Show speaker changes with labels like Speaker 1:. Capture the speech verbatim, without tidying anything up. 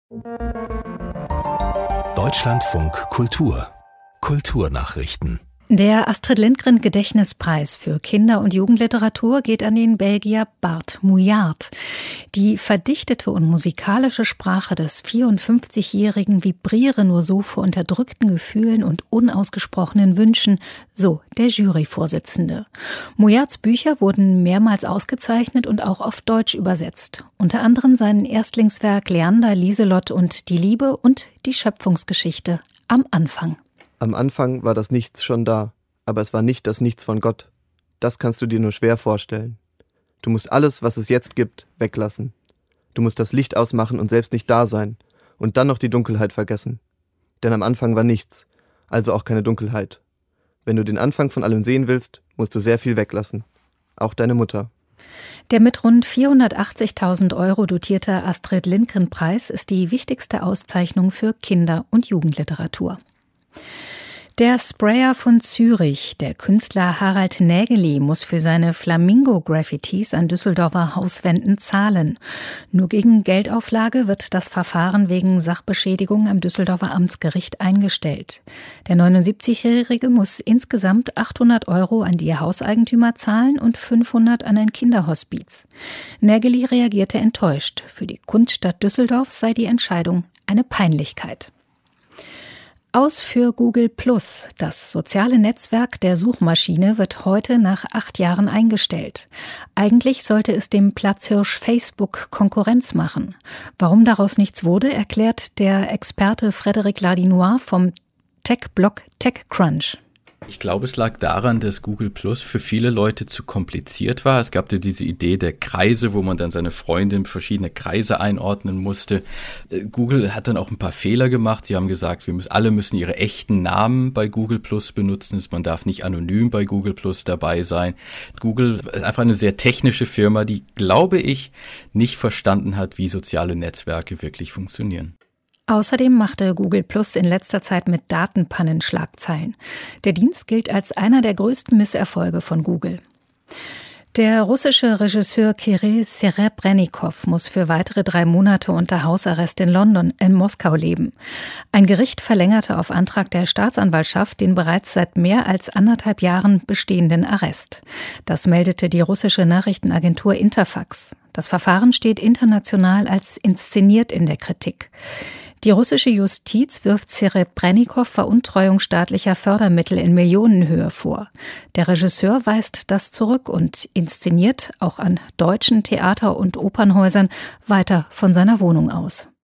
Speaker 1: Deutschlandfunk Kultur Kulturnachrichten.
Speaker 2: Der Astrid Lindgren-Gedächtnispreis für Kinder- und Jugendliteratur geht an den Belgier Bart Mouillard. Die verdichtete und musikalische Sprache des vierundfünfzigjährigen vibriere nur so vor unterdrückten Gefühlen und unausgesprochenen Wünschen, so der Juryvorsitzende. Mouillards Bücher wurden mehrmals ausgezeichnet und auch auf Deutsch übersetzt. Unter anderem sein Erstlingswerk Leander, Lieselott und die Liebe und die Schöpfungsgeschichte am Anfang.
Speaker 3: Am Anfang war das Nichts schon da, aber es war nicht das Nichts von Gott. Das kannst du dir nur schwer vorstellen. Du musst alles, was es jetzt gibt, weglassen. Du musst das Licht ausmachen und selbst nicht da sein und dann noch die Dunkelheit vergessen. Denn am Anfang war nichts, also auch keine Dunkelheit. Wenn du den Anfang von allem sehen willst, musst du sehr viel weglassen. Auch deine Mutter.
Speaker 2: Der mit rund vierhundertachtzigtausend Euro dotierte Astrid Lindgren-Preis ist die wichtigste Auszeichnung für Kinder- und Jugendliteratur. Der Sprayer von Zürich, der Künstler Harald Nägeli, muss für seine Flamingo-Graffitis an Düsseldorfer Hauswänden zahlen. Nur gegen Geldauflage wird das Verfahren wegen Sachbeschädigung am Düsseldorfer Amtsgericht eingestellt. Der neunundsiebzigjährige muss insgesamt achthundert Euro an die Hauseigentümer zahlen und fünfhundert an ein Kinderhospiz. Nägeli reagierte enttäuscht. Für die Kunststadt Düsseldorf sei die Entscheidung eine Peinlichkeit. Aus für Google Plus. Das soziale Netzwerk der Suchmaschine wird heute nach acht Jahren eingestellt. Eigentlich sollte es dem Platzhirsch Facebook Konkurrenz machen. Warum daraus nichts wurde, erklärt der Experte Frédéric Lardinois vom Tech-Blog TechCrunch.
Speaker 4: Ich glaube, es lag daran, dass Google Plus für viele Leute zu kompliziert war. Es gab ja diese Idee der Kreise, wo man dann seine Freunde in verschiedene Kreise einordnen musste. Google hat dann auch ein paar Fehler gemacht. Sie haben gesagt, wir müssen, alle müssen ihre echten Namen bei Google Plus benutzen. Man darf nicht anonym bei Google Plus dabei sein. Google ist einfach eine sehr technische Firma, die, glaube ich, nicht verstanden hat, wie soziale Netzwerke wirklich funktionieren.
Speaker 2: Außerdem machte Google Plus in letzter Zeit mit Datenpannen Schlagzeilen. Der Dienst gilt als einer der größten Misserfolge von Google. Der russische Regisseur Kirill Serebrennikov muss für weitere drei Monate unter Hausarrest in London, in Moskau leben. Ein Gericht verlängerte auf Antrag der Staatsanwaltschaft den bereits seit mehr als anderthalb Jahren bestehenden Arrest. Das meldete die russische Nachrichtenagentur Interfax. Das Verfahren steht international als inszeniert in der Kritik. Die russische Justiz wirft Serebrennikov Veruntreuung staatlicher Fördermittel in Millionenhöhe vor. Der Regisseur weist das zurück und inszeniert auch an deutschen Theater- und Opernhäusern weiter von seiner Wohnung aus.